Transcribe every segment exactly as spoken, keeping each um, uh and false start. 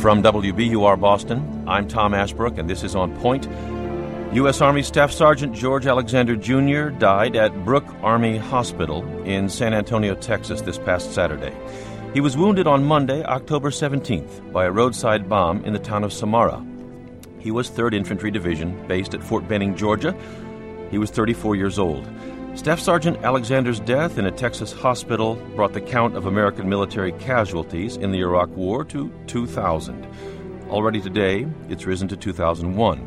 From W B U R Boston, I'm Tom Ashbrook, and this is On Point. U S. Army Staff Sergeant George Alexander Junior died at Brooke Army Hospital in San Antonio, Texas, this past Saturday. He was wounded on Monday, October seventeenth, by a roadside bomb in the town of Samara. He was third Infantry Division, based at Fort Benning, Georgia. He was thirty-four years old. Staff Sergeant Alexander's death in a Texas hospital brought the count of American military casualties in the Iraq War to two thousand. Already today, it's risen to two thousand one.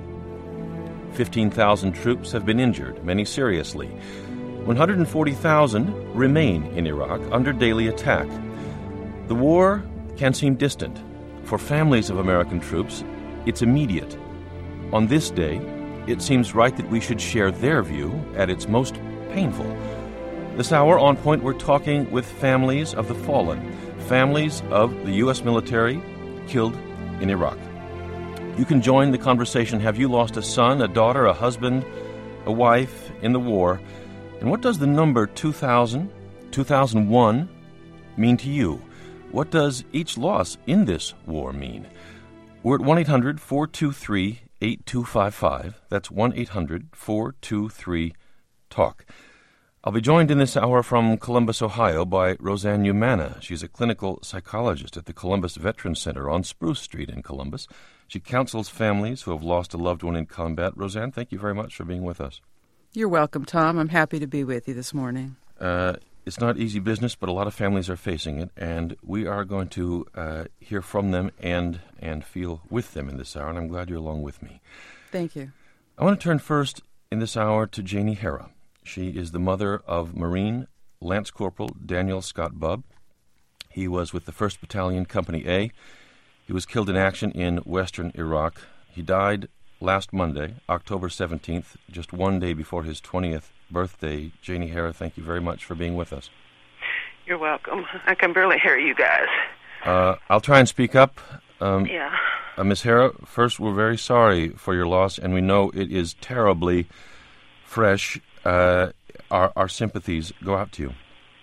fifteen thousand troops have been injured, many seriously. one hundred forty thousand remain in Iraq under daily attack. The war can seem distant. For families of American troops, it's immediate. On this day, it seems right that we should share their view at its most painful. This hour, On Point, we're talking with families of the fallen, families of the U S military killed in Iraq. You can join the conversation. Have you lost a son, a daughter, a husband, a wife in the war? And what does the number two thousand, two thousand one mean to you? What does each loss in this war mean? We're at one eight hundred four two three eight two five five. That's one eight hundred four two three talk. I'll be joined in this hour from Columbus, Ohio, by Roseanne Umana. She's a clinical psychologist at the Columbus Veterans Center on Spruce Street in Columbus. She counsels families who have lost a loved one in combat. Roseanne, thank you very much for being with us. You're welcome, Tom. I'm happy to be with you this morning. Uh, it's not easy business, but a lot of families are facing it, and we are going to uh, hear from them and, and feel with them in this hour, and I'm glad you're along with me. Thank you. I want to turn first in this hour to Janie Hara. She is the mother of Marine Lance Corporal Daniel Scott Bubb. He was with the first Battalion, Company A. He was killed in action in western Iraq. He died last Monday, October seventeenth, just one day before his twentieth birthday. Janie Hara, thank you very much for being with us. You're welcome. I can barely hear you guys. Uh, I'll try and speak up. Um, yeah. Uh, Miz Hara, first, we're very sorry for your loss, and we know it is terribly fresh. Uh, our, our sympathies go out to you.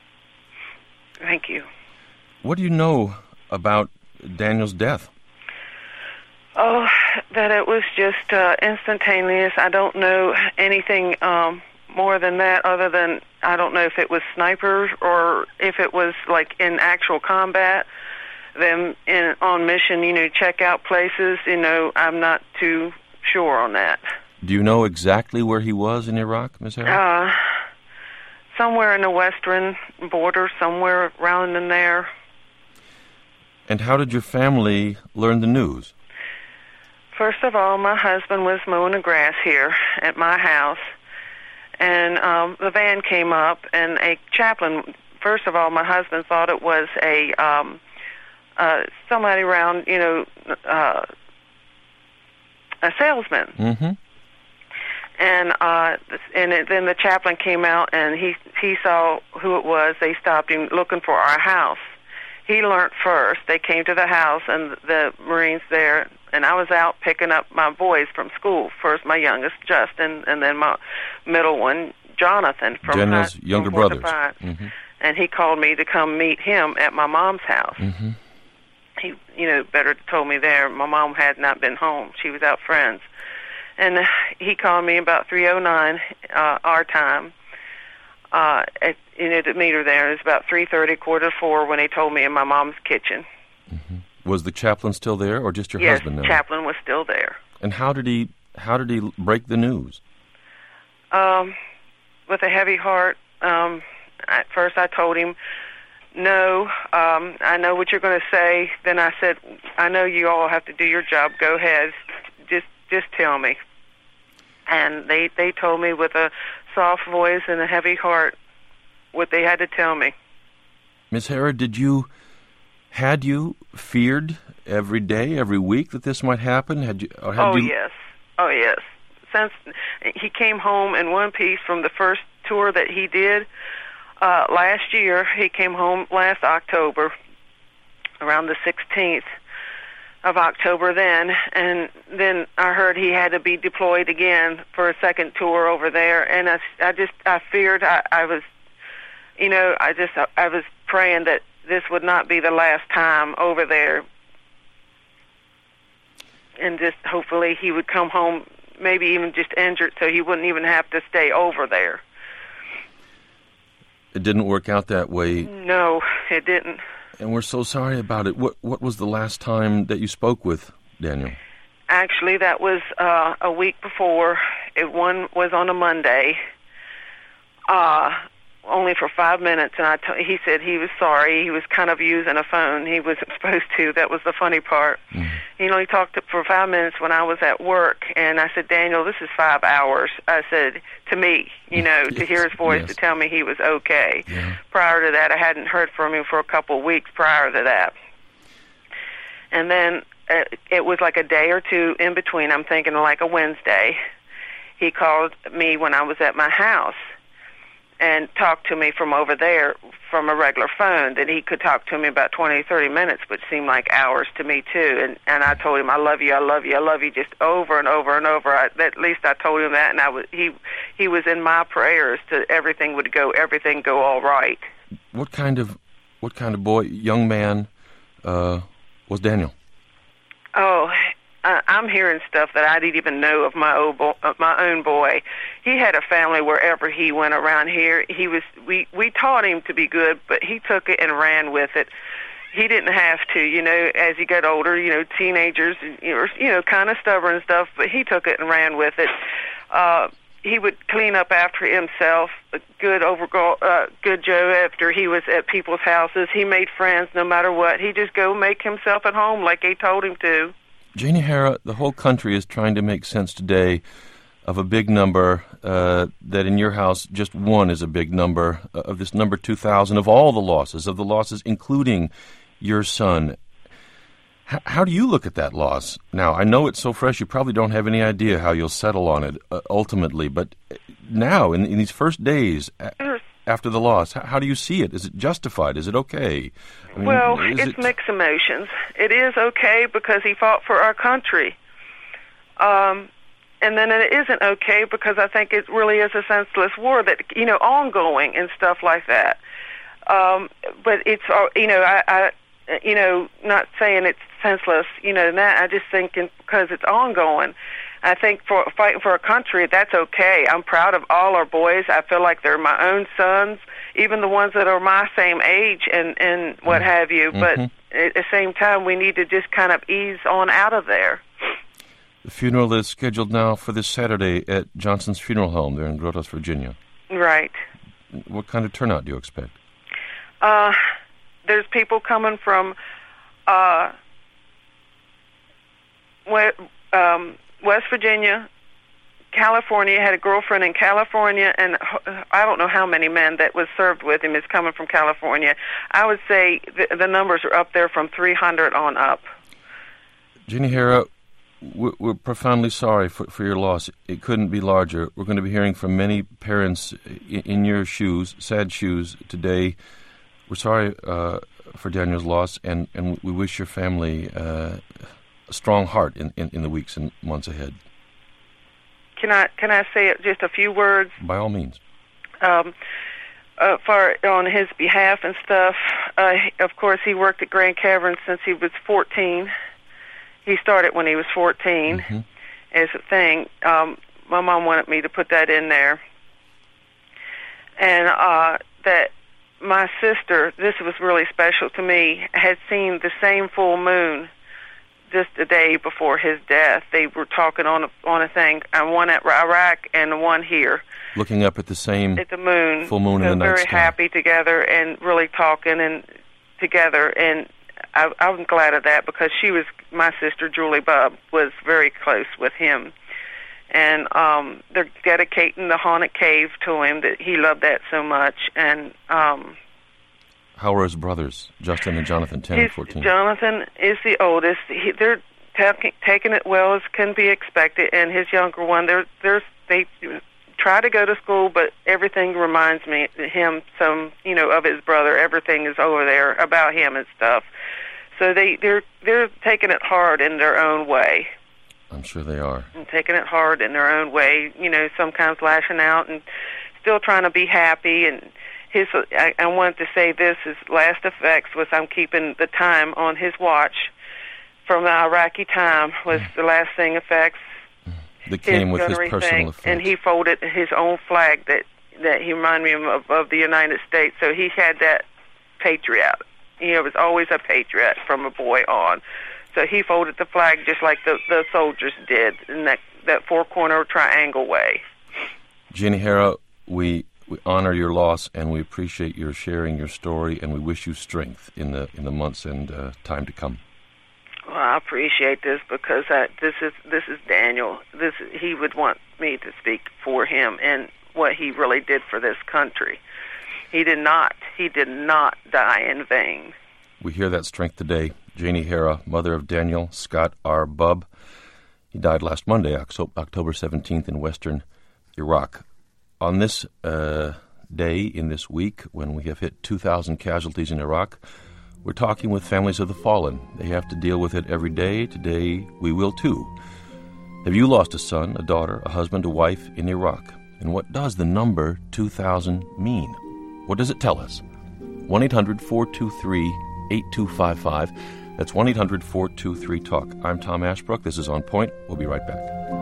Thank you. What do you know about Daniel's death? Oh, that it was just uh, instantaneous. I don't know anything um, more than that, other than I don't know if it was snipers or if it was like in actual combat, them in, on mission, you know, check out places. You know, I'm not too sure on that. Do you know exactly where he was in Iraq, Miz Hara? Uh, somewhere in the western border, somewhere around in there. And how did your family learn the news? First of all, my husband was mowing the grass here at my house, and um, the van came up, and a chaplain, first of all, my husband thought it was a um, uh, somebody around, you know, uh, a salesman. Mm-hmm. And uh, and it, then the chaplain came out, and he he saw who it was. They stopped him looking for our house. He learned first. They came to the house, and the Marines there, and I was out picking up my boys from school. First, my youngest, Justin, and then my middle one, Jonathan, from Daniel's high, younger from brothers. Mm-hmm. And he called me to come meet him at my mom's house. Mm-hmm. He, you know, better told me there. My mom had not been home. She was out friends. And he called me about three oh nine uh, our time, uh, at, you know, to meet her there. It was about three thirty, quarter to four, when he told me in my mom's kitchen. Mm-hmm. Was the chaplain still there, or just your yes, husband now? Yes, chaplain was still there. And how did he how did he break the news? Um, with a heavy heart. Um, at first I told him, no, um, I know what you're going to say. Then I said, I know you all have to do your job. Go ahead. Just just tell me. And they, they told me with a soft voice and a heavy heart what they had to tell me. Miz Hara, did you, had you feared every day, every week that this might happen? Had you? Or had oh, you... yes. Oh, yes. Since he came home in one piece from the first tour that he did uh, last year, he came home last October, around the sixteenth of October then, and then I heard he had to be deployed again for a second tour over there, and I, I just, I feared, I, I was, you know, I just, I, I was praying that this would not be the last time over there. and just hopefully he would come home, maybe even just injured, so he wouldn't even have to stay over there. It didn't work out that way. No, it didn't. And we're so sorry about it. What What was the last time that you spoke with Daniel? Actually, that was uh, a week before. It one was on a Monday, uh, only for five minutes, and I t- he said he was sorry. He was kind of using a phone. He wasn't supposed to. That was the funny part. Mm. You know, he talked to, for five minutes when I was at work, and I said, Daniel, this is five hours. I said, to me, you know, yes, to hear his voice, yes. to tell me he was okay. Yeah. Prior to that, I hadn't heard from him for a couple of weeks prior to that. And then uh, it was like a day or two in between. I'm thinking like a Wednesday. He called me when I was at my house and talked to me from over there from a regular phone. That he could talk to me about twenty, thirty minutes, which seemed like hours to me too. And and I told him, I love you, I love you, I love you, just over and over and over. I, at least I told him that, and I was he he was in my prayers to everything would go, everything go all right. What kind of what kind of boy, young man, uh, was Daniel? Oh, uh, I'm hearing stuff that I didn't even know of my old bo- of my own boy. He had a family wherever he went around here. He was we we taught him to be good, but he took it and ran with it. He didn't have to, you know. As he got older, you know, teenagers, you know, you know kind of stubborn and stuff, but he took it and ran with it. Uh, he would clean up after himself. A good overall, uh, good Joe. After he was at people's houses, he made friends no matter what. He just go make himself at home like they told him to. Janie Hara, the whole country is trying to make sense today of a big number, uh, that in your house just one is a big number, uh, of this number two thousand, of all the losses, of the losses including your son. H- how do you look at that loss? Now, I know it's so fresh you probably don't have any idea how you'll settle on it uh, ultimately, but now, in, in these first days a- after the loss, how, how do you see it? Is it justified? Is it okay? I mean, well, it's it... mixed emotions. It is okay because he fought for our country. Um, and then it isn't okay because I think it really is a senseless war that, you know, ongoing and stuff like that. Um, but it's, you know, I, I, you know, not saying it's senseless, you know, that I just think because it's ongoing. I think for fighting for a country, that's okay. I'm proud of all our boys. I feel like they're my own sons, even the ones that are my same age and, and what have you. Mm-hmm. But at the same time, we need to just kind of ease on out of there. The funeral is scheduled now for this Saturday at Johnson's Funeral Home there in Grottoes, Virginia. Right. What kind of turnout do you expect? Uh, there's people coming from uh, um, West Virginia, California. Had a girlfriend in California, and I don't know how many men that was served with him is coming from California. I would say the, the numbers are up there from three hundred on up. Janie Hara, we're profoundly sorry for, for your loss. It couldn't be larger. We're going to be hearing from many parents in, in your shoes, sad shoes, today. We're sorry uh, for Daniel's loss, and, and we wish your family uh, a strong heart in, in, in the weeks and months ahead. Can I can I say just a few words? By all means. Um, uh, for on his behalf and stuff, uh, of course, he worked at Grand Cavern since he was fourteen. He started when he was fourteen, mm-hmm. as a thing. Um, my mom wanted me to put that in there. And uh, that my sister, this was really special to me, had seen the same full moon just a day before his death. They were talking on a, on a thing, and one at Iraq and one here. Looking up at the same at the moon, full moon so in the night very sky. Happy together and really talking and together. And I, I'm glad of that because she was, my sister Julie Bubb was very close with him. And um, they're dedicating the Haunted Cave to him, that he loved that so much. And um, how are his brothers, Justin and Jonathan, ten and fourteen? Jonathan is the oldest. He, they're taking, taking it well as can be expected, and his younger one, they're, they're, they try to go to school, but everything reminds me him some, you know, of his brother. Everything is over there about him and stuff. So they, they're they're taking it hard in their own way. I'm sure they are. And taking it hard in their own way, you know, sometimes lashing out and still trying to be happy. And his, I, I wanted to say this, his last effects was I'm keeping the time on his watch from the Iraqi time was the last thing effects. That came with his personal thing, effects. and he folded his own flag that, that he reminded me of, of the United States. So he had that patriot. He was always a patriot from a boy on. So he folded the flag just like the, the soldiers did in that, that four-corner triangle way. Jeannie Hara, we, we honor your loss, and we appreciate your sharing your story, and we wish you strength in the in the months and uh, time to come. Well, I appreciate this because I, this is this is Daniel. This he would want me to speak for him and what he really did for this country. He did not. He did not die in vain. We hear that strength today. Jeannie Hara, mother of Daniel Scott R. Bubb. He died last Monday, October seventeenth, in western Iraq. On this uh, day, in this week, when we have hit two thousand casualties in Iraq, we're talking with families of the fallen. They have to deal with it every day. Today, we will too. Have you lost a son, a daughter, a husband, a wife in Iraq? And what does the number two thousand mean? What does it tell us? one eight hundred four two three eight two five five. That's one eight hundred four two three talk. I'm Tom Ashbrook. This is On Point. We'll be right back.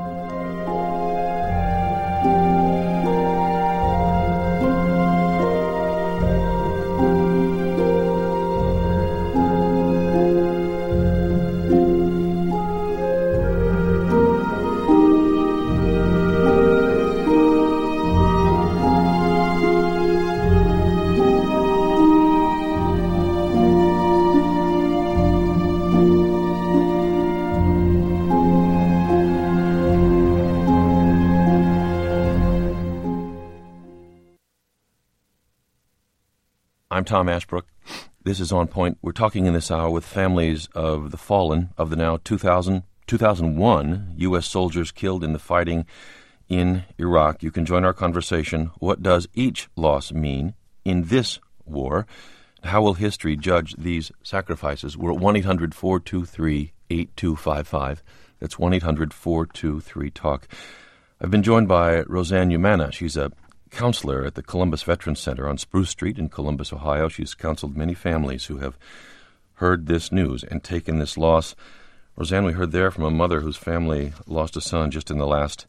I'm Tom Ashbrook. This is On Point. We're talking in this hour with families of the fallen, of the now two thousand, two thousand one U S soldiers killed in the fighting in Iraq. You can join our conversation. What does each loss mean in this war? How will history judge these sacrifices? We're at one eight hundred four two three eight two five five. That's one eight hundred four two three talk. I've been joined by Roseanne Umana. She's a counselor at the Columbus Veterans Center on Spruce Street in Columbus, Ohio. She's counseled many families who have heard this news and taken this loss. Roseanne, we heard there from a mother whose family lost a son just in the last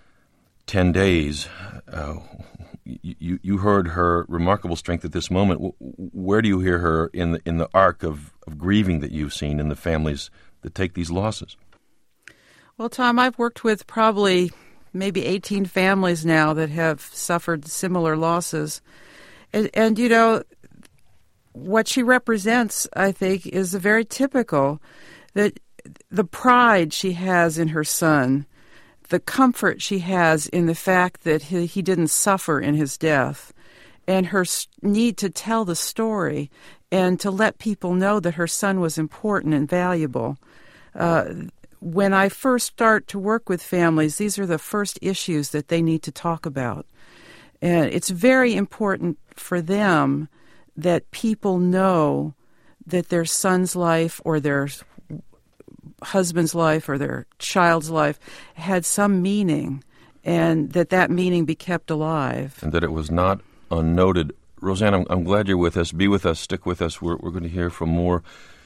ten days. Uh, you, you heard her remarkable strength at this moment. Where do you hear her in the, in the arc of, of grieving that you've seen in the families that take these losses? Well, Tom, I've worked with probably maybe eighteen families now that have suffered similar losses. And, and, you know, what she represents, I think, is very typical, that the pride she has in her son, the comfort she has in the fact that he, he didn't suffer in his death, and her need to tell the story and to let people know that her son was important and valuable. Uh, When I first start to work with families, these are the first issues that they need to talk about. And it's very important for them that people know that their son's life or their husband's life or their child's life had some meaning, and that that meaning be kept alive. And that it was not unnoted. Roseanne, I'm, I'm glad you're with us. Be with us. Stick with us. We're, we're going to hear from more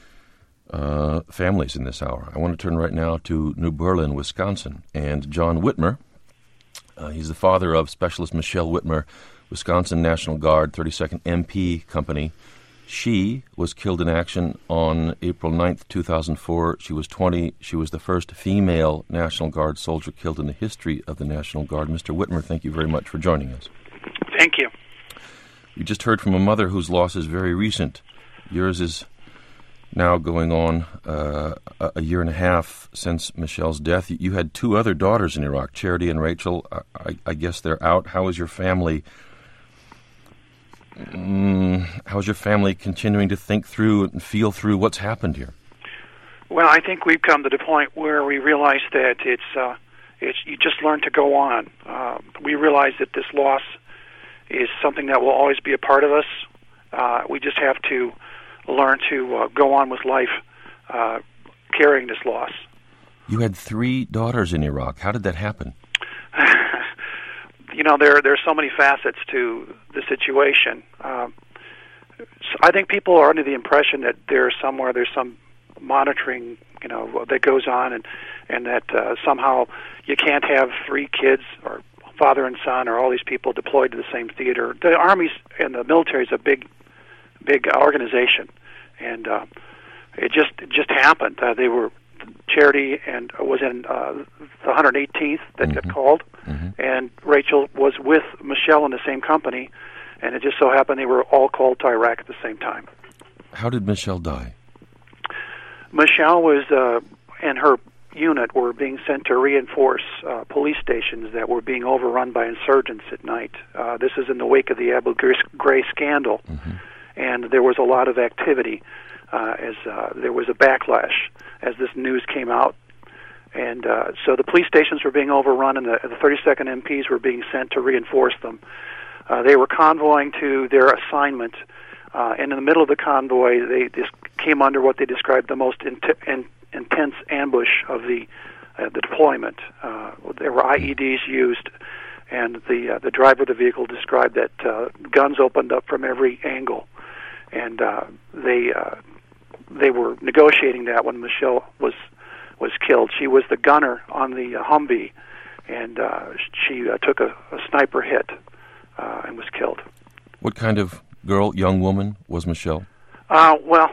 Uh, families in this hour. I want to turn right now to New Berlin, Wisconsin, and John Whitmer. Uh, he's the father of Specialist Michelle Whitmer, Wisconsin National Guard, thirty-second M P Company. She was killed in action on April ninth, two thousand four. She was twenty. She was the first female National Guard soldier killed in the history of the National Guard. Mister Whitmer, thank you very much for joining us. Thank you. You just heard from a mother whose loss is very recent. Yours is now going on uh, a year and a half since Michelle's death. You had two other daughters in Iraq, Charity and Rachel. I, I guess they're out. How is your family? Mm, how is your family continuing to think through and feel through what's happened here? Well, I think we've come to the point where we realize that it's uh, it's you just learn to go on. Uh, we realize that this loss is something that will always be a part of us. Uh, we just have to learn to uh, go on with life uh, carrying this loss. You had three daughters in Iraq. How did that happen? You know, there there are so many facets to the situation. Um, so I think people are under the impression that there's somewhere, there's some monitoring you know, that goes on, and and that uh, somehow you can't have three kids or father and son or all these people deployed to the same theater. The armies and the military is a big, big organization, and uh, it just it just happened. Uh, they were Charity and was in uh, the one hundred eighteenth that Mm-hmm. got called, Mm-hmm. and Rachel was with Michelle in the same company, and it just so happened they were all called to Iraq at the same time. How did Michelle die? Michelle was uh, and her unit were being sent to reinforce uh, police stations that were being overrun by insurgents at night. Uh, this is in the wake of the Abu Ghraib scandal, Mm-hmm. and there was a lot of activity uh, as uh, there was a backlash as this news came out. And uh, so the police stations were being overrun, and the, the thirty-second M Ps were being sent to reinforce them. Uh, they were convoying to their assignment, uh, and in the middle of the convoy, they just came under what they described the most int- in, intense ambush of the uh, the deployment. Uh, there were I E Ds used, and the uh, the driver of the vehicle described that uh, guns opened up from every angle, and uh, they uh, they were negotiating that when Michelle was was killed. She was the gunner on the uh, Humvee, and uh, she uh, took a, a sniper hit uh, and was killed. What kind of girl, young woman, was Michelle? Uh, well,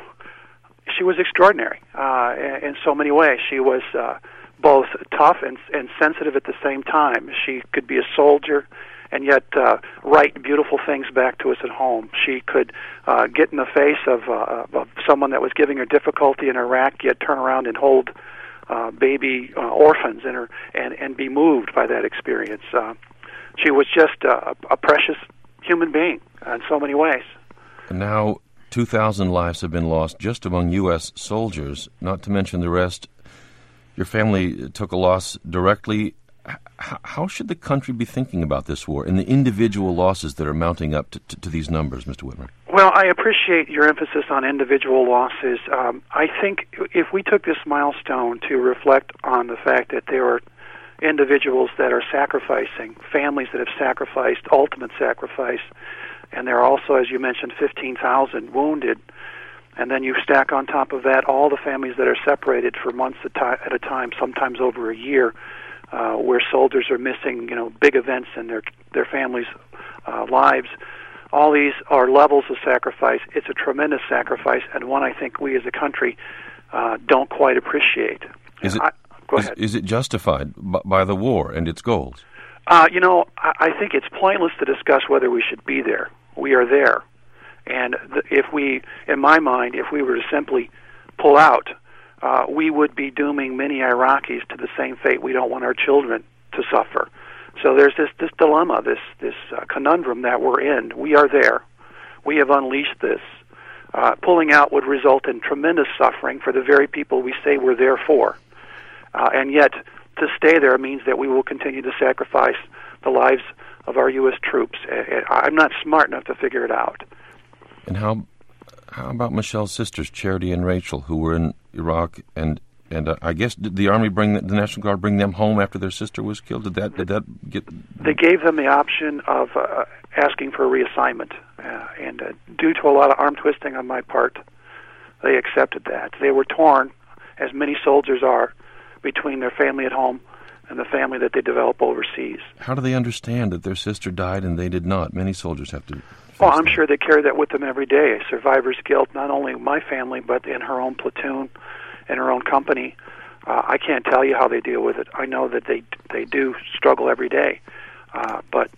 she was extraordinary uh, in, in so many ways. She was uh, both tough and, and sensitive at the same time. She could be a soldier and yet uh, write beautiful things back to us at home. She could uh, get in the face of, uh, of someone that was giving her difficulty in Iraq, yet turn around and hold uh, baby uh, orphans in her and, and be moved by that experience. Uh, she was just uh, a precious human being in so many ways. And now two thousand lives have been lost just among U S soldiers, not to mention the rest. Your family took a loss directly. H- how should the country be thinking about this war and the individual losses that are mounting up to, to, to these numbers, Mister Whitmer? Well, I appreciate your emphasis on individual losses. Um, I think if we took this milestone to reflect on the fact that there are individuals that are sacrificing, families that have sacrificed, ultimate sacrifice, and there are also, as you mentioned, fifteen thousand wounded, and then you stack on top of that all the families that are separated for months at a time, sometimes over a year, uh, where soldiers are missing, you know, big events in their their families' uh, lives. All these are levels of sacrifice. It's a tremendous sacrifice, and one I think we as a country uh, don't quite appreciate. Is it, I, go is, ahead. is it justified by, by the war and its goals? Uh, you know, I, I think it's pointless to discuss whether we should be there. We are there. And the, if we, in my mind, if we were to simply pull out, uh, we would be dooming many Iraqis to the same fate we don't want our children to suffer. So there's this, this dilemma, this, this uh, conundrum that we're in. We are there. We have unleashed this. Uh, pulling out would result in tremendous suffering for the very people we say we're there for. Uh, and yet, to stay there means that we will continue to sacrifice the lives of our U S troops. I'm not smart enough to figure it out. And how how about Michelle's sisters, Charity and Rachel, who were in Iraq, and and uh, I guess did the Army bring the, the National Guard bring them home after their sister was killed? Did that did that get? They gave them the option of uh, asking for a reassignment, uh, and uh, due to a lot of arm twisting on my part, they accepted that. They were torn, as many soldiers are, between their family at home and the family that they develop overseas. How do they understand that their sister died and they did not? Many soldiers have to. Well, I'm that. sure they carry that with them every day. Survivor's guilt, not only in my family, but in her own platoon, in her own company. Uh, I can't tell you how they deal with it. I know that they they do struggle every day. Uh, but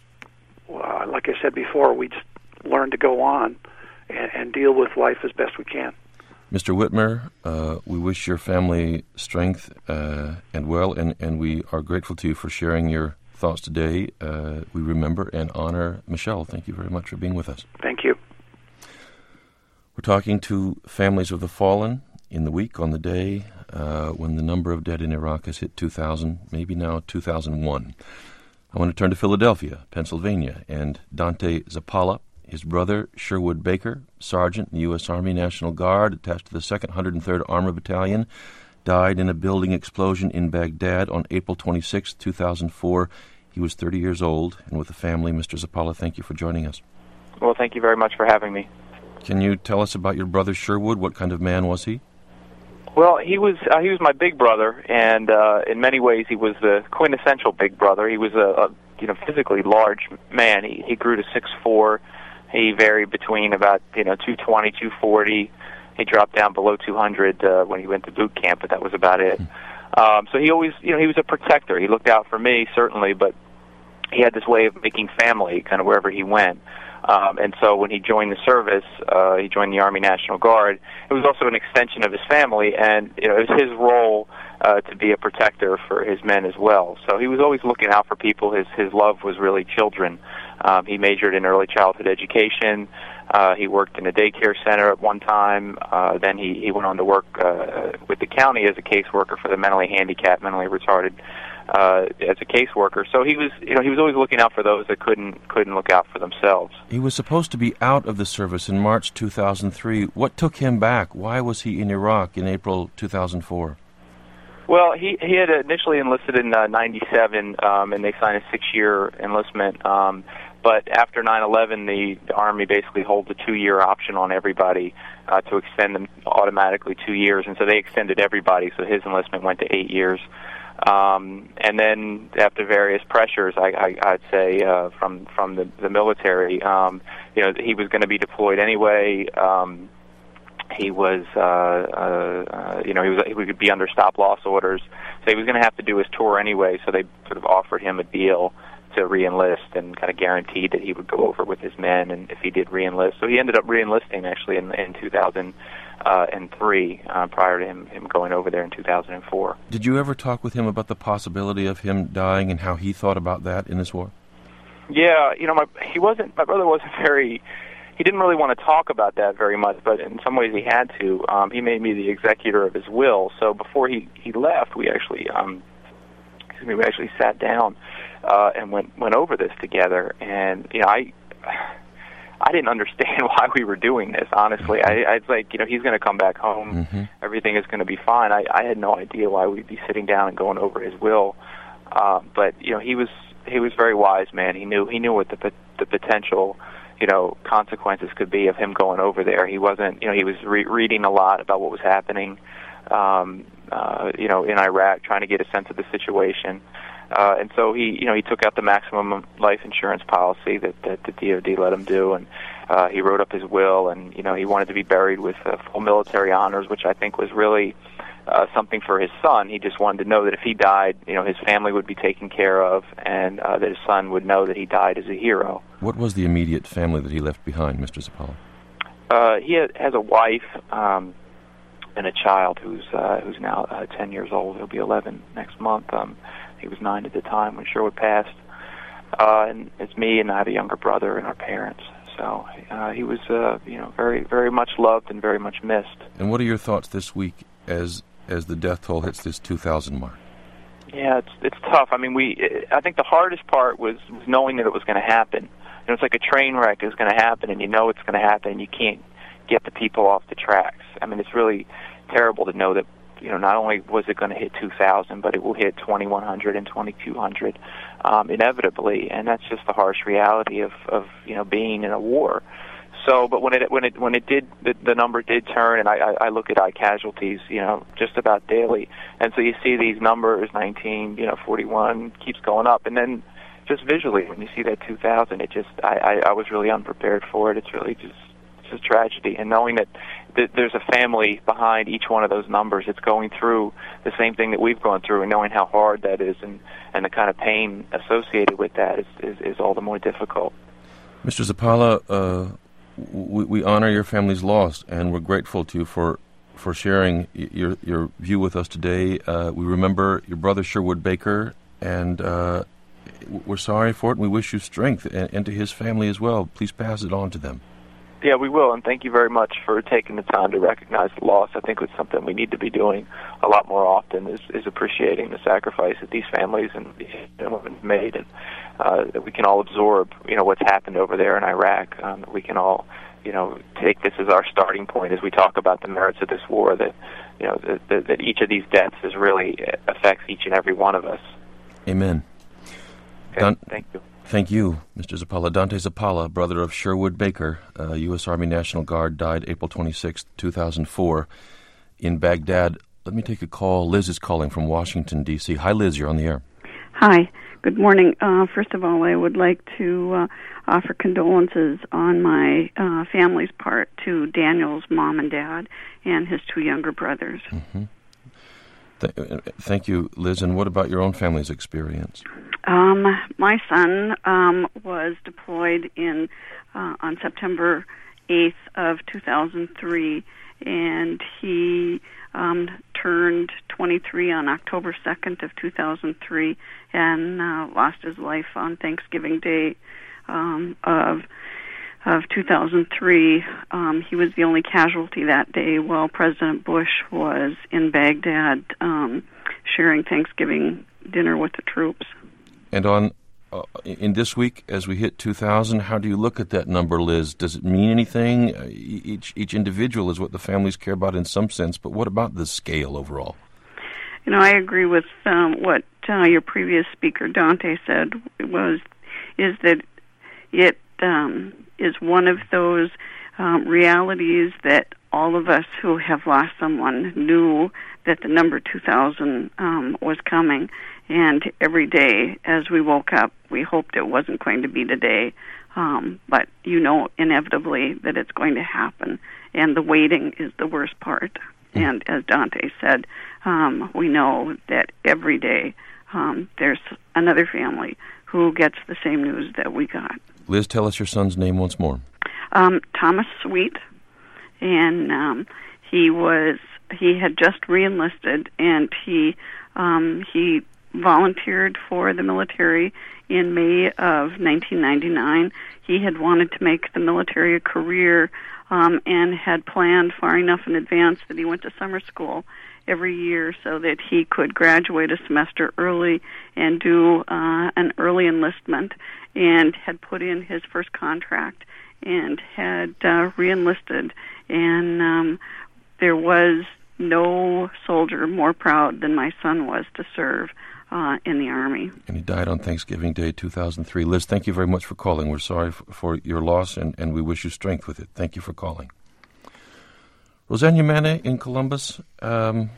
uh, like I said before, we just learn to go on and, and deal with life as best we can. Mister Whitmer, uh, we wish your family strength uh, and well, and, and we are grateful to you for sharing your thoughts today. Uh, we remember and honor Michelle. Thank you very much for being with us. Thank you. We're talking to families of the fallen in the week on the day uh, when the number of dead in Iraq has hit two thousand, maybe now two thousand one. I want to turn to Philadelphia, Pennsylvania, and Dante Zappala. His brother, Sherwood Baker, sergeant in the U S. Army National Guard, attached to the second one hundred third Armored Battalion, died in a building explosion in Baghdad on April twenty-sixth, two thousand four. He was thirty years old, and with the family, Mister Zappala, thank you for joining us. Well, thank you very much for having me. Can you tell us about your brother, Sherwood? What kind of man was he? Well, he was uh, he was my big brother, and uh, in many ways he was the quintessential big brother. He was a, a you know physically large man. He he grew to six foot four. He varied between about you know two twenty, two forty. He dropped down below two hundred uh, when he went to boot camp, but that was about it. Um, so he always you know he was a protector. He looked out for me certainly, but he had this way of making family kind of wherever he went. Um, and so when he joined the service, uh, he joined the Army National Guard. It was also an extension of his family, and you know, it was his role uh, to be a protector for his men as well. So he was always looking out for people. His his love was really children. Um, he majored in early childhood education. Uh, he worked in a daycare center at one time. Uh, then he, he went on to work uh, with the county as a caseworker for the mentally handicapped, mentally retarded. Uh, as a caseworker, so he was, you know, he was always looking out for those that couldn't couldn't look out for themselves. He was supposed to be out of the service in March two thousand three. What took him back? Why was he in Iraq in April two thousand four? Well, he he had initially enlisted in uh, ninety-seven, um, and they signed a six-year enlistment. Um, but after nine eleven, the, the Army basically holds a two-year option on everybody uh, to extend them automatically two years, and so they extended everybody. So his enlistment went to eight years. Um, and then after various pressures, I, I, I'd say uh, from from the, the military, um, you know, he was going to be deployed anyway. Um, he was, uh, uh, uh, you know, he was he would be under stop loss orders, so he was going to have to do his tour anyway. So they sort of offered him a deal to re-enlist and kind of guaranteed that he would go over with his men, and if he did re-enlist, so he ended up re-enlisting actually in, in two thousand. Uh, and three, uh, prior to him, him going over there in two thousand four. Did you ever talk with him about the possibility of him dying and how he thought about that in this war? Yeah, you know, my he wasn't. My brother wasn't very. He didn't really want to talk about that very much, but in some ways he had to. Um, he made me the executor of his will. So before he, he left, we actually, um, excuse me, we actually sat down uh, and went went over this together. And you know, I. I didn't understand why we were doing this, honestly. I, I was like, you know, he's going to come back home. Mm-hmm. Everything is going to be fine. I, I had no idea why we'd be sitting down and going over his will. Uh, but, you know, he was he was very wise, man. He knew he knew what the the potential, you know, consequences could be of him going over there. He wasn't, you know, he was re- reading a lot about what was happening, um, uh, you know, in Iraq, trying to get a sense of the situation. Uh, and so he, you know, he took out the maximum life insurance policy that, that the D O D let him do, and uh, he wrote up his will, and you know, he wanted to be buried with uh, full military honors, which I think was really uh, something for his son. He just wanted to know that if he died, you know, his family would be taken care of, and uh, that his son would know that he died as a hero. What was the immediate family that he left behind, Mister Zappala? Uh, he has a wife um, and a child who's uh, who's now uh, ten years old. He'll be eleven next month. Um, He was nine at the time when Sherwood passed, uh, and it's me, and I have a younger brother and our parents. So uh, he was, uh, you know, very, very much loved and very much missed. And what are your thoughts this week as as the death toll hits this two thousand mark? Yeah, it's it's tough. I mean, we. I think the hardest part was, was knowing that it was going to happen. You know, it's like a train wreck is going to happen, and you know it's going to happen, and you can't get the people off the tracks. I mean, it's really terrible to know that. You know, not only was it going to hit two thousand, but it will hit twenty-one hundred and twenty-two hundred um, inevitably, and that's just the harsh reality of, of you know being in a war. So, but when it when it when it did the, the number did turn, and I, I, I look at eye casualties, you know, just about daily, and so you see these numbers, nineteen, you know, forty-one, keeps going up, and then just visually when you see that two thousand, it just I, I, I was really unprepared for it. It's really just it's a tragedy, and knowing that. There's a family behind each one of those numbers. It's going through the same thing that we've gone through, and knowing how hard that is and, and the kind of pain associated with that is, is, is all the more difficult. Mister Zappala, uh, we, we honor your family's loss, and we're grateful to you for for sharing your your view with us today. Uh, we remember your brother Sherwood Baker, and uh, we're sorry for it, and we wish you strength, and, and to his family as well. Please pass it on to them. Yeah, we will, and thank you very much for taking the time to recognize the loss. I think it's something we need to be doing a lot more often, is, is appreciating the sacrifice that these families and these women made, and uh, that we can all absorb, you know, what's happened over there in Iraq. Um, that we can all, you know, take this as our starting point as we talk about the merits of this war, that, you know, that, that, that each of these deaths is really affects each and every one of us. Amen. Okay, Don- thank you. Thank you, Mister Zappala. Dante Zappala, brother of Sherwood Baker, uh, U S Army National Guard, died April twenty-sixth, two thousand four. in Baghdad. Let me take a call. Liz is calling from Washington, D C Hi, Liz, you're on the air. Hi. Good morning. Uh, first of all, I would like to uh, offer condolences on my uh, family's part to Daniel's mom and dad and his two younger brothers. Mm-hmm. Th- thank you, Liz. And what about your own family's experience? Um, my son um, was deployed in uh, on September eighth of two thousand three, and he um, turned twenty-three on October second of two thousand three, and uh, lost his life on Thanksgiving Day um, of of two thousand three. Um, he was the only casualty that day while President Bush was in Baghdad um, sharing Thanksgiving dinner with the troops. And on uh, in this week, as we hit two thousand, how do you look at that number, Liz? Does it mean anything? Uh, each each individual is what the families care about in some sense, but what about the scale overall? You know, I agree with um, what uh, your previous speaker, Dante, said. Was is that it um, is one of those um, realities that all of us who have lost someone knew that the number two thousand um, was coming. And every day as we woke up, we hoped it wasn't going to be today. Um, but you know inevitably that it's going to happen. And the waiting is the worst part. Mm. And as Dante said, um, we know that every day um, there's another family who gets the same news that we got. Liz, tell us your son's name once more. Um, Thomas Sweet. And um, he was he had just reenlisted, and he um, he volunteered for the military in May of nineteen ninety-nine. He had wanted to make the military a career um, and had planned far enough in advance that he went to summer school every year so that he could graduate a semester early and do uh, an early enlistment, and had put in his first contract and had uh, reenlisted. And um, there was no soldier more proud than my son was to serve Uh, in the Army. And he died on Thanksgiving Day, two thousand three. Liz, thank you very much for calling. We're sorry f- for your loss, and, and we wish you strength with it. Thank you for calling. Roseanne Humana in Columbus, um,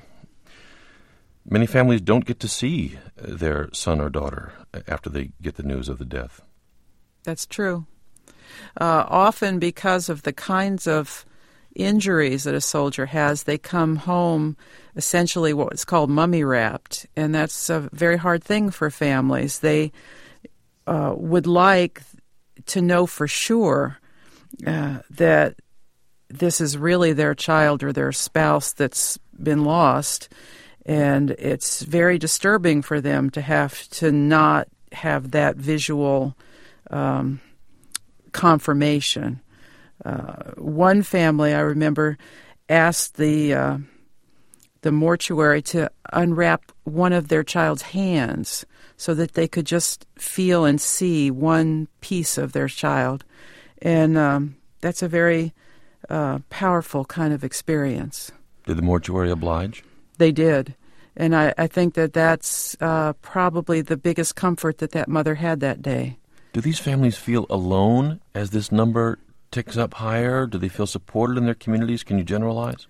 many families don't get to see their son or daughter after they get the news of the death. That's true. Uh, often because of the kinds of injuries that a soldier has, they come home essentially what's called mummy-wrapped, and that's a very hard thing for families. They uh, would like to know for sure uh, that this is really their child or their spouse that's been lost, and it's very disturbing for them to have to not have that visual um, confirmation. Uh, one family, I remember, asked the uh, the mortuary to unwrap one of their child's hands so that they could just feel and see one piece of their child. And um, that's a very uh, powerful kind of experience. Did the mortuary oblige? They did. And I, I think that that's uh, probably the biggest comfort that that mother had that day. Do these families feel alone as this number ticks up higher? Do they feel supported in their communities? Can you generalize?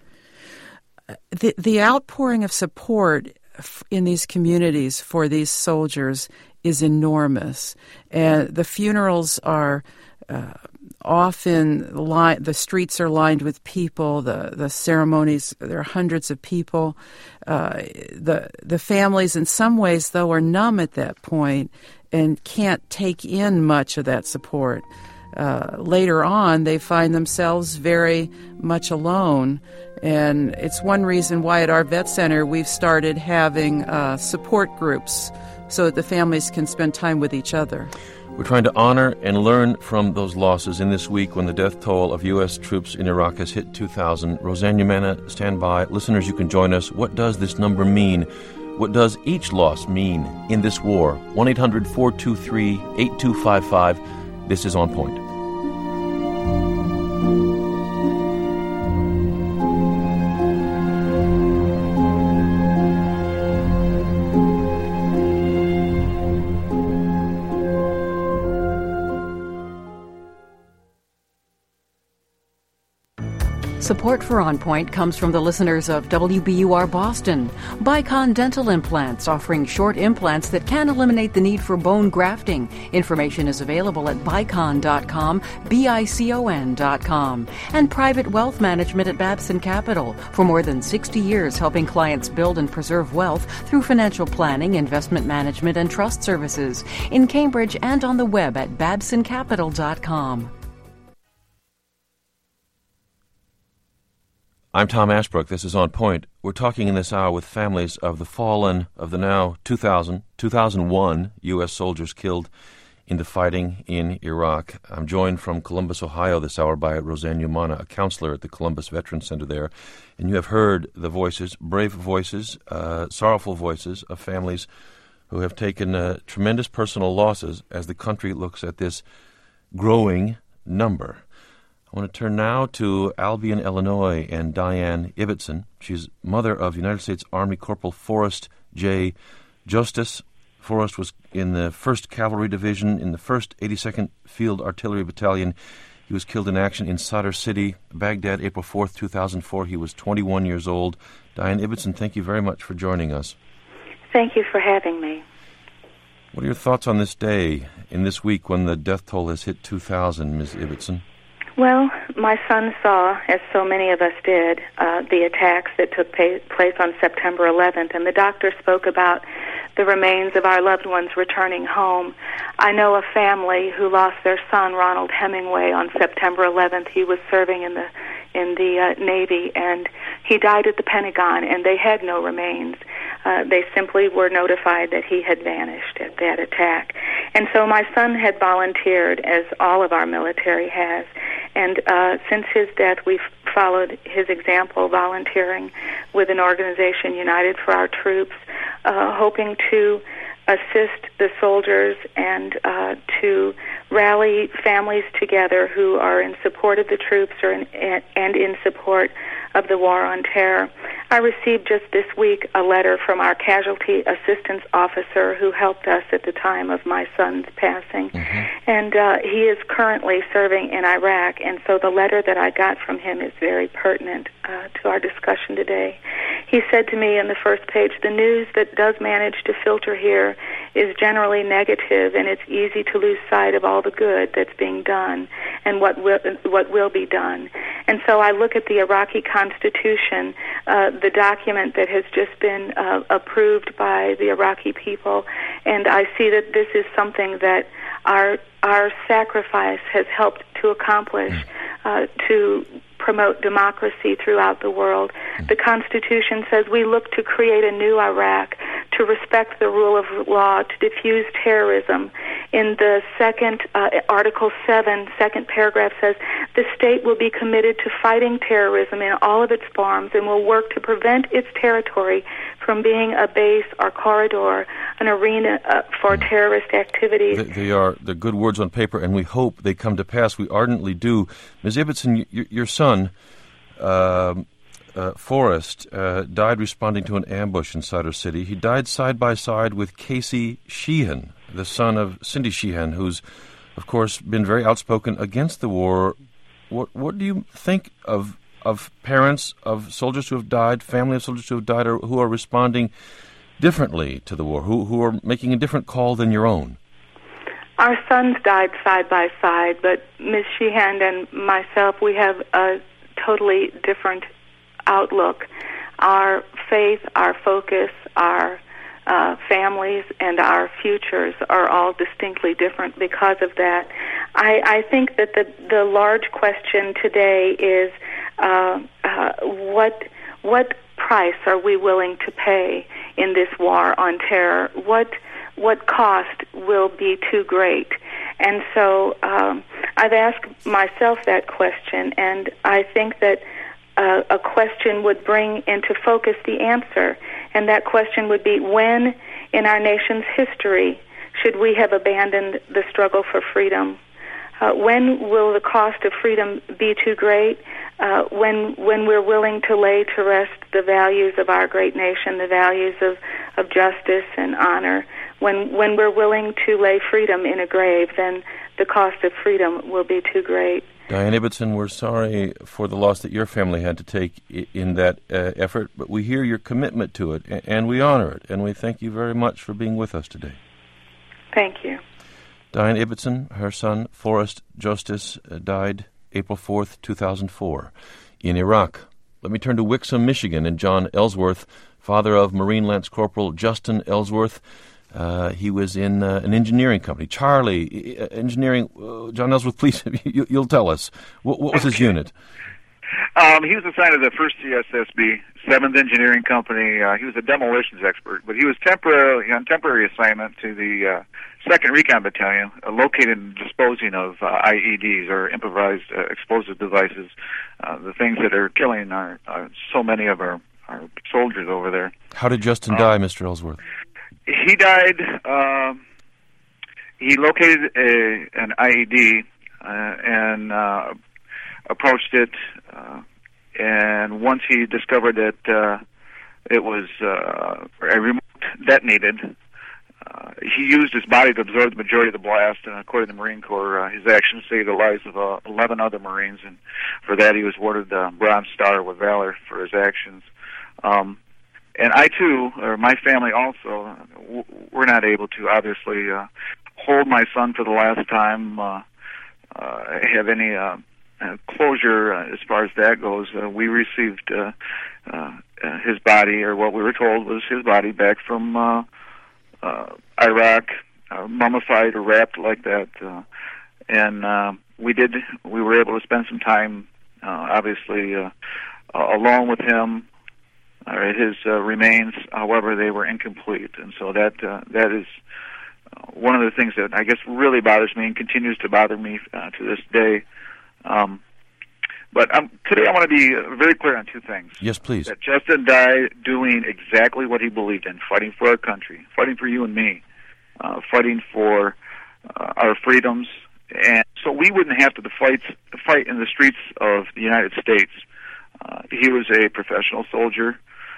The the outpouring of support in these communities for these soldiers is enormous, and the funerals are uh, often li- the streets are lined with people. The the ceremonies, there are hundreds of people. Uh, the the families, in some ways, though, are numb at that point and can't take in much of that support. Uh, later on, they find themselves very much alone. And it's one reason why at our vet center we've started having uh, support groups so that the families can spend time with each other. We're trying to honor and learn from those losses in this week when the death toll of U S troops in Iraq has hit two thousand. Roseanne Humana, stand by. Listeners, you can join us. What does this number mean? What does each loss mean in this war? one eight hundred four two three eight two five five. This is On Point. Support for On Point comes from the listeners of W B U R Boston. Bicon Dental Implants, offering short implants that can eliminate the need for bone grafting. Information is available at bicon dot com, B I C O N dot com. And Private Wealth Management at Babson Capital. For more than sixty years, helping clients build and preserve wealth through financial planning, investment management, and trust services. In Cambridge and on the web at babson capital dot com. I'm Tom Ashbrook. This is On Point. We're talking in this hour with families of the fallen of the now two thousand, two thousand one U S soldiers killed in the fighting in Iraq. I'm joined from Columbus, Ohio this hour by Roseanne Umana, a counselor at the Columbus Veterans Center there. And you have heard the voices, brave voices, uh, sorrowful voices of families who have taken uh, tremendous personal losses as the country looks at this growing number. I want to turn now to Albion, Illinois, and Diane Ibbotson. She's mother of United States Army Corporal Forrest J. Justice. Forrest was in the first Cavalry Division in the first eighty-second Field Artillery Battalion. He was killed in action in Sadr City, Baghdad, April fourth, two thousand four. He was twenty-one years old. Diane Ibbotson, thank you very much for joining us. Thank you for having me. What are your thoughts on this day, in this week when the death toll has hit two thousand, Miz Ibbotson? Well, my son saw, as so many of us did, uh, the attacks that took pa- place on September eleventh, and the doctor spoke about the remains of our loved ones returning home. I know a family who lost their son, Ronald Hemingway, on September eleventh. He was serving in the in the uh, Navy, and he died at the Pentagon, and they had no remains. Uh, they simply were notified that he had vanished at that attack. And so my son had volunteered, as all of our military has, and uh, since his death, we've followed his example, volunteering with an organization, United for Our Troops, uh, hoping to assist the soldiers and uh, to rally families together who are in support of the troops or in, and in support of the war on terror. I received just this week a letter from our casualty assistance officer who helped us at the time of my son's passing. Mm-hmm. And uh, he is currently serving in Iraq, and so the letter that I got from him is very pertinent uh, to our discussion today. He said to me in the first page, the news that does manage to filter here is generally negative, and it's easy to lose sight of all the good that's being done and what will, what will be done. And so I look at the Iraqi Constitution, uh, the document that has just been uh, approved by the Iraqi people, and I see that this is something that our our sacrifice has helped to accomplish, uh, to promote democracy throughout the world. The Constitution says we look to create a new Iraq, to respect the rule of law, to diffuse terrorism. In the second, uh, Article seven, second paragraph says, the state will be committed to fighting terrorism in all of its forms and will work to prevent its territory from being a base or corridor, an arena uh, for mm. terrorist activities. They, they are the good words on paper, and we hope they come to pass. We ardently do. Miz Ibbotson, y- your son, uh, uh, Forrest, uh, died responding to an ambush in Sadr City. He died side by side with Casey Sheehan, the son of Cindy Sheehan, who's, of course, been very outspoken against the war. What, what do you think of of parents of soldiers who have died, family of soldiers who have died, or who are responding differently to the war, who who are making a different call than your own? Our sons died side by side, but Miz Sheehan and myself, we have a totally different outlook. Our faith, our focus, our uh, families, and our futures are all distinctly different because of that. I, I think that the, the large question today is uh, uh, what what price are we willing to pay in this war on terror? What what cost will be too great? And so um, I've asked myself that question, and I think that uh, a question would bring into focus the answer, and that question would be, when in our nation's history should we have abandoned the struggle for freedom? Uh, when will the cost of freedom be too great? Uh, when when we're willing to lay to rest the values of our great nation, the values of, of justice and honor, when when we're willing to lay freedom in a grave, then the cost of freedom will be too great. Diane Ibbotson, we're sorry for the loss that your family had to take in that uh, effort, but we hear your commitment to it, and we honor it, and we thank you very much for being with us today. Thank you. Diane Ibbotson, her son, Forrest Justice, uh, died April fourth, two thousand four, in Iraq. Let me turn to Wixom, Michigan, and John Ellsworth, father of Marine Lance Corporal Justin Ellsworth. Uh, he was in uh, an engineering company. Charlie, uh, engineering. Uh, John Ellsworth, please, you, you'll tell us. What, what was his okay. unit? Um, he was assigned to the first C S S B, seventh Engineering Company. Uh, he was a demolitions expert, but he was temporarily on temporary assignment to the uh, second Recon Battalion, uh, located in disposing of uh, I E Ds, or improvised uh, explosive devices, uh, the things that are killing our, uh, so many of our, our soldiers over there. How did Justin uh, die, Mister Ellsworth? He died. Uh, he located a, an I E D uh, and uh, approached it, uh, and once he discovered that uh, it was uh, a remote detonated, uh, he used his body to absorb the majority of the blast, and according to the Marine Corps, uh, his actions saved the lives of uh, eleven other Marines, and for that he was awarded the Bronze Star with Valor for his actions. Um, and I, too, or my family also, w- were not able to, obviously, uh, hold my son for the last time, uh, uh, have any... Uh, Uh, closure uh, as far as that goes. Uh, we received uh, uh, uh, his body, or what we were told was his body, back from uh, uh, Iraq, uh, mummified or wrapped like that. Uh, and uh, we did. We were able to spend some time, uh, obviously, uh, uh, alone with him. Uh, his uh, remains, however, they were incomplete, and so that uh, that is uh, one of the things that I guess really bothers me and continues to bother me uh, to this day. Um, but um, today I want to be very clear on two things. Yes, please. That Justin died doing exactly what he believed in, fighting for our country, fighting for you and me, uh, fighting for uh, our freedoms, and so we wouldn't have to fight, fight in the streets of the United States. Uh, he was a professional soldier.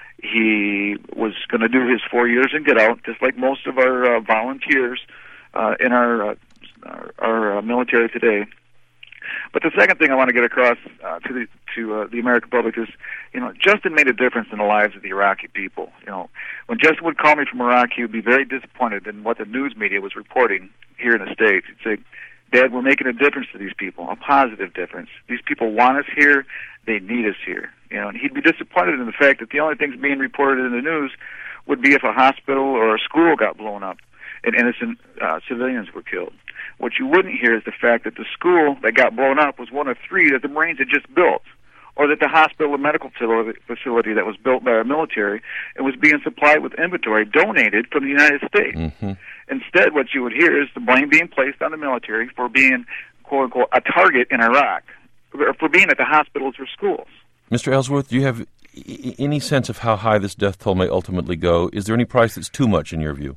He was going to do his four years and get out, just like most of our uh, volunteers uh, in our, uh, our, our uh, military today. But the second thing I want to get across uh, to the to uh, the American public is, you know, Justin made a difference in the lives of the Iraqi people. You know, when Justin would call me from Iraq, he would be very disappointed in what the news media was reporting here in the States. He'd say, "Dad, we're making a difference to these people, a positive difference. These people want us here. They need us here." You know, and he'd be disappointed in the fact that the only things being reported in the news would be if a hospital or a school got blown up and innocent uh, civilians were killed. What you wouldn't hear is the fact that the school that got blown up was one of three that the Marines had just built, or that the hospital or medical facility that was built by our military and was being supplied with inventory donated from the United States. Mm-hmm. Instead, what you would hear is the blame being placed on the military for being, quote-unquote, a target in Iraq, or for being at the hospitals or schools. Mister Ellsworth, do you have I- any sense of how high this death toll may ultimately go? Is there any price that's too much in your view?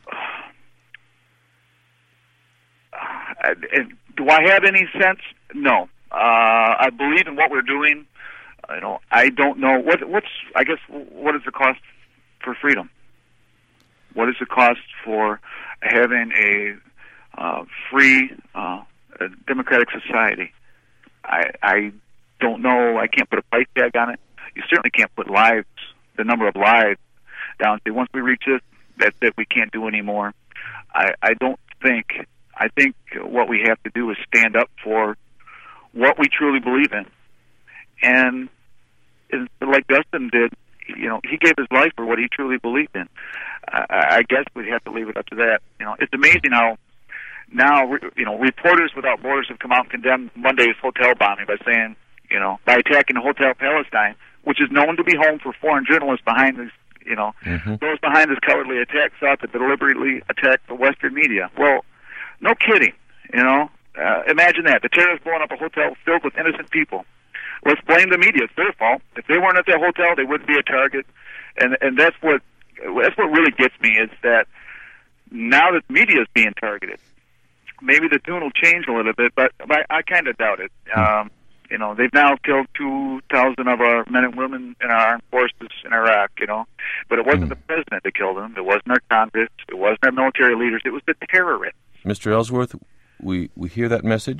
Uh, do I have any sense? No. Uh, I believe in what we're doing. You know, I don't know what what's. I guess what is the cost for freedom? What is the cost for having a uh, free, uh, a democratic society? I I don't know. I can't put a price tag on it. You certainly can't put lives, the number of lives, down. Once we reach this, that's it. We can't do anymore. I I don't think. I think what we have to do is stand up for what we truly believe in. And like Justin did, you know, he gave his life for what he truly believed in. I, I guess we have to leave it up to that. You know, it's amazing how now, you know, Reporters Without Borders have come out and condemned Monday's hotel bombing by saying, you know, by attacking the Hotel Palestine, which is known to be home for foreign journalists behind this, you know, mm-hmm. those behind this cowardly attack sought to deliberately attack the Western media. Well, no kidding, you know. Uh, imagine that. The terrorists blowing up a hotel filled with innocent people. Let's blame the media. It's their fault. If they weren't at that hotel, they wouldn't be a target. And and that's what that's what really gets me is that now that the media is being targeted, maybe the tune will change a little bit, but I, I kind of doubt it. Um, you know, they've now killed two thousand of our men and women in our armed forces in Iraq, you know. But it wasn't mm. the president that killed them. It wasn't our Congress. It wasn't our military leaders. It was the terrorists. Mister Ellsworth, we, we hear that message,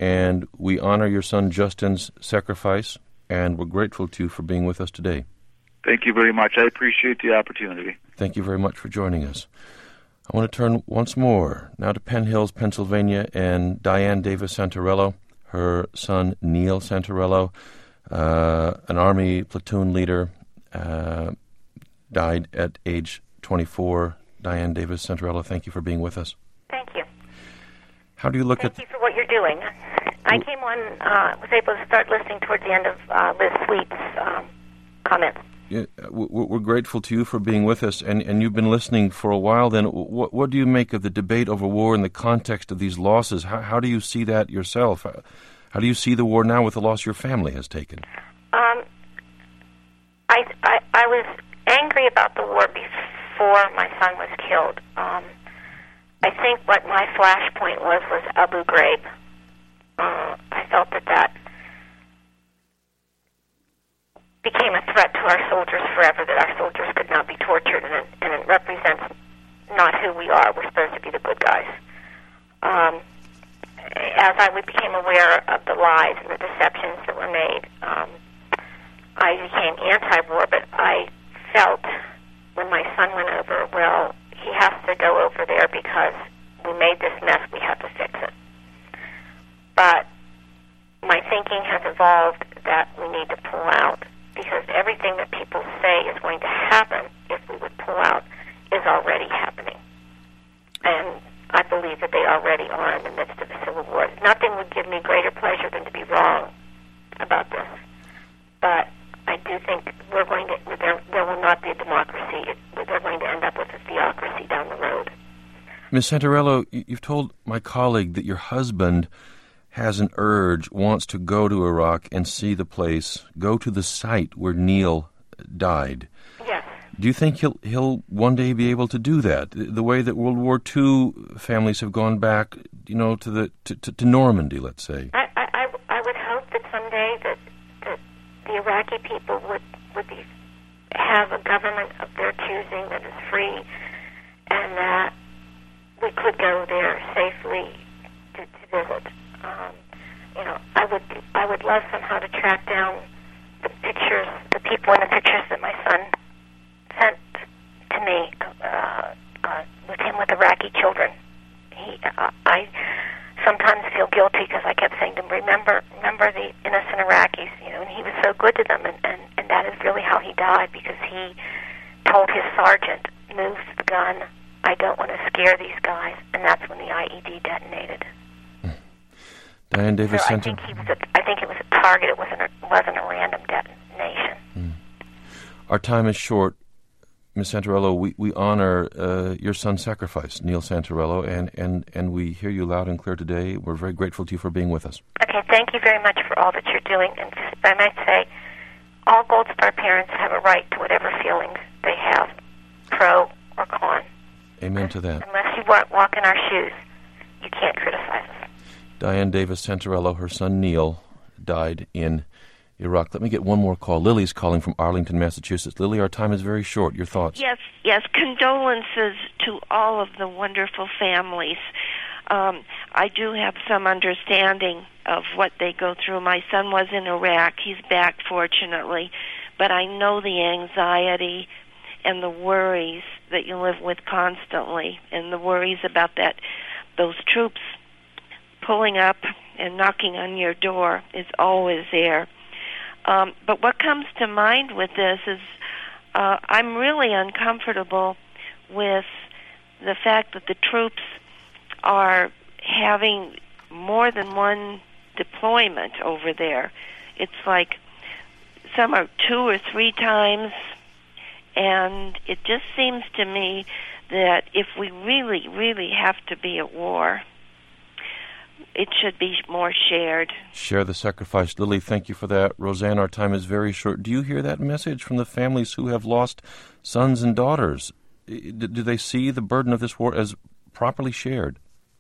and we honor your son Justin's sacrifice, and we're grateful to you for being with us today. Thank you very much. I appreciate the opportunity. Thank you very much for joining us. I want to turn once more now to Penn Hills, Pennsylvania, and Diane Davis Santarello, her son Neil Santarello, uh, an Army platoon leader, uh, died at age twenty-four. Diane Davis Santarello, thank you for being with us. Thank you. How do you look thank at... Thank you for what you're doing. I came on, uh, was able to start listening towards the end of uh, Liz Sweet's um, comments. Yeah, we're grateful to you for being with us, and, and you've been listening for a while. Then, what, what do you make of the debate over war in the context of these losses? How, how do you see that yourself? How do you see the war now with the loss your family has taken? Um, I, I, I was angry about the war before my son was killed. Um, I think what my flashpoint was was Abu Ghraib. Uh, I felt that that became a threat to our soldiers forever, that our soldiers could not be tortured, and it, and it represents not who we are. We're supposed to be the good guys. Um, as I became aware of the lies and the deceptions that were made, um, I became anti-war, but I felt when my son went over, well, he has to go over there because we made this mess, we have to fix it. But my thinking has evolved that we need to pull out, because everything that people say is going to happen if we would pull out is already happening. And I believe that they already are in the midst of a civil war. Nothing would give me greater pleasure than to be wrong about this. But I do think we're going to, there, there will not be a democracy. It, they're going to end up with a theocracy down the road. Miz Santarello, you've told my colleague that your husband has an urge, wants to go to Iraq and see the place, go to the site where Neil died. Yes. Do you think he'll he'll one day be able to do that? The way that World War Two families have gone back, you know, to the to, to, to Normandy, let's say. I, I, I would hope that someday that, that the Iraqi people would would be have a government of their choosing that is free, and that we could go there safely to, to visit. Um, you know, I would I would love somehow to track down the pictures, the people in the pictures that my son sent to me uh, uh, with him with Iraqi children. He, uh, I sometimes feel guilty because I kept saying to him, "Remember, remember the innocent Iraqis." You know, and he was so good to them, and, and, and that is really how he died, because he told his sergeant, "Move the gun. I don't want to scare these guys," and that's when the I E D detonated. Diane Davis so I Center. think he was. A, I think it was a target. It wasn't. A, wasn't a random detonation. Mm. Our time is short, Miz Santarello. We we honor uh, your son's sacrifice, Neil Santarello, and, and and we hear you loud and clear today. We're very grateful to you for being with us. Okay, thank you very much for all that you're doing. And just, I might say, all Gold Star parents have a right to whatever feelings they have, pro or con. Amen to that. Unless you walk, walk in our shoes, you can't criticize us. Diane Davis Santarello, her son Neil, died in Iraq. Let me get one more call. Lily's calling from Arlington, Massachusetts. Lily, our time is very short. Your thoughts? Yes, yes. Condolences to all of the wonderful families. Um, I do have some understanding of what they go through. My son was in Iraq. He's back, fortunately. But I know the anxiety and the worries that you live with constantly, and the worries about that those troops pulling up and knocking on your door is always there. Um, but what comes to mind with this is uh, I'm really uncomfortable with the fact that the troops are having more than one deployment over there. It's like some are two or three times, and it just seems to me that if we really, really have to be at war, it should be more shared. Share the sacrifice. Lily, thank you for that. Roseanne, our time is very short. Do you hear that message from the families who have lost sons and daughters? Do they see the burden of this war as properly shared?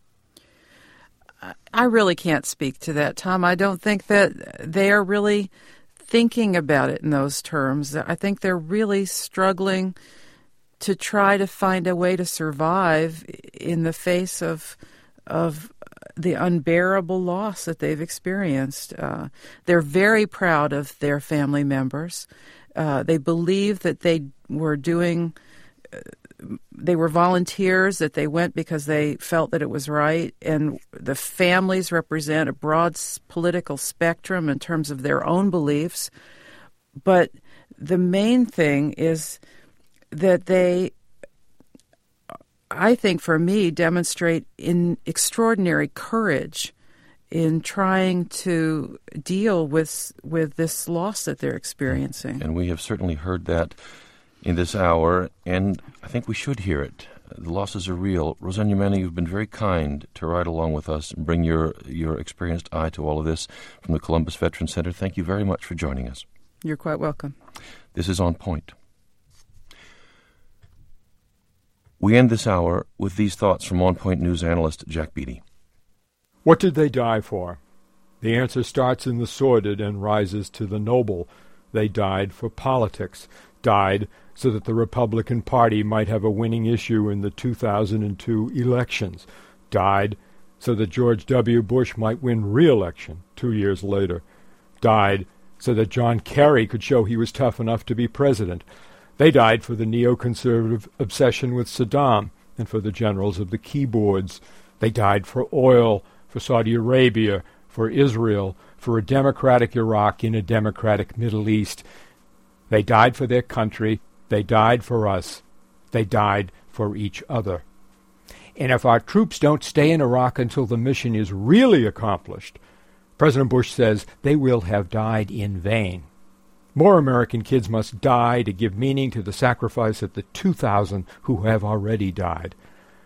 I really can't speak to that, Tom. I don't think that they are really thinking about it in those terms. I think they're really struggling to try to find a way to survive in the face of of the unbearable loss that they've experienced. Uh, they're very proud of their family members. Uh, they believe that they were doing, uh, they were volunteers, that they went because they felt that it was right. And the families represent a broad political spectrum in terms of their own beliefs. But the main thing is that they, I think for me, demonstrate in extraordinary courage in trying to deal with with this loss that they're experiencing. And we have certainly heard that in this hour, and I think we should hear it. The losses are real. Roseanne Umana, you've been very kind to ride along with us and bring your, your experienced eye to all of this from the Columbus Veteran Center. Thank you very much for joining us. You're quite welcome. This is On Point. We end this hour with these thoughts from On Point News analyst Jack Beatty. What did they die for? The answer starts in the sordid and rises to the noble. They died for politics, died so that the Republican Party might have a winning issue in the two thousand two elections, died so that George W. Bush might win re-election two years later, died so that John Kerry could show he was tough enough to be president. They died for the neoconservative obsession with Saddam and for the generals of the keyboards. They died for oil, for Saudi Arabia, for Israel, for a democratic Iraq in a democratic Middle East. They died for their country. They died for us. They died for each other. And if our troops don't stay in Iraq until the mission is really accomplished, President Bush says they will have died in vain. More American kids must die to give meaning to the sacrifice of the two thousand who have already died.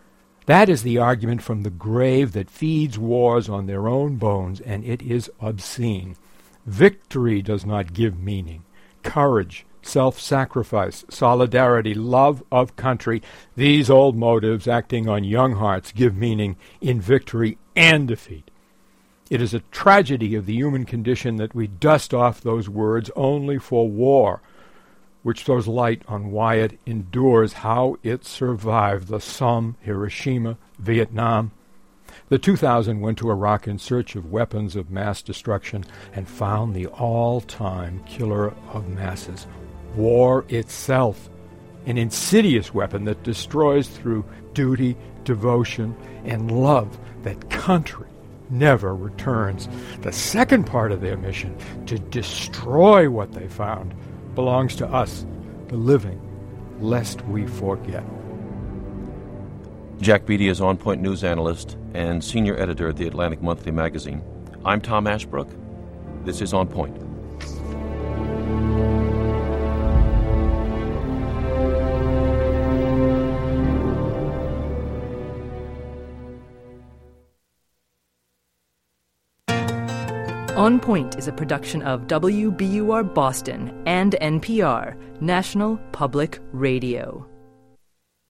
That is the argument from the grave that feeds wars on their own bones, and it is obscene. Victory does not give meaning. Courage, self-sacrifice, solidarity, love of country, these old motives acting on young hearts give meaning in victory and defeat. It is a tragedy of the human condition that we dust off those words only for war, which throws light on why it endures, how it survived the Somme, Hiroshima, Vietnam. The two thousand went to Iraq in search of weapons of mass destruction and found the all-time killer of masses, war itself, an insidious weapon that destroys through duty, devotion, and love that country never returns. The second part of their mission, to destroy what they found, belongs to us, the living, lest we forget. Jack Beatty is On Point News analyst and senior editor at the Atlantic Monthly magazine. I'm Tom Ashbrook. This is On Point. On Point is a production of W B U R Boston and N P R, National Public Radio.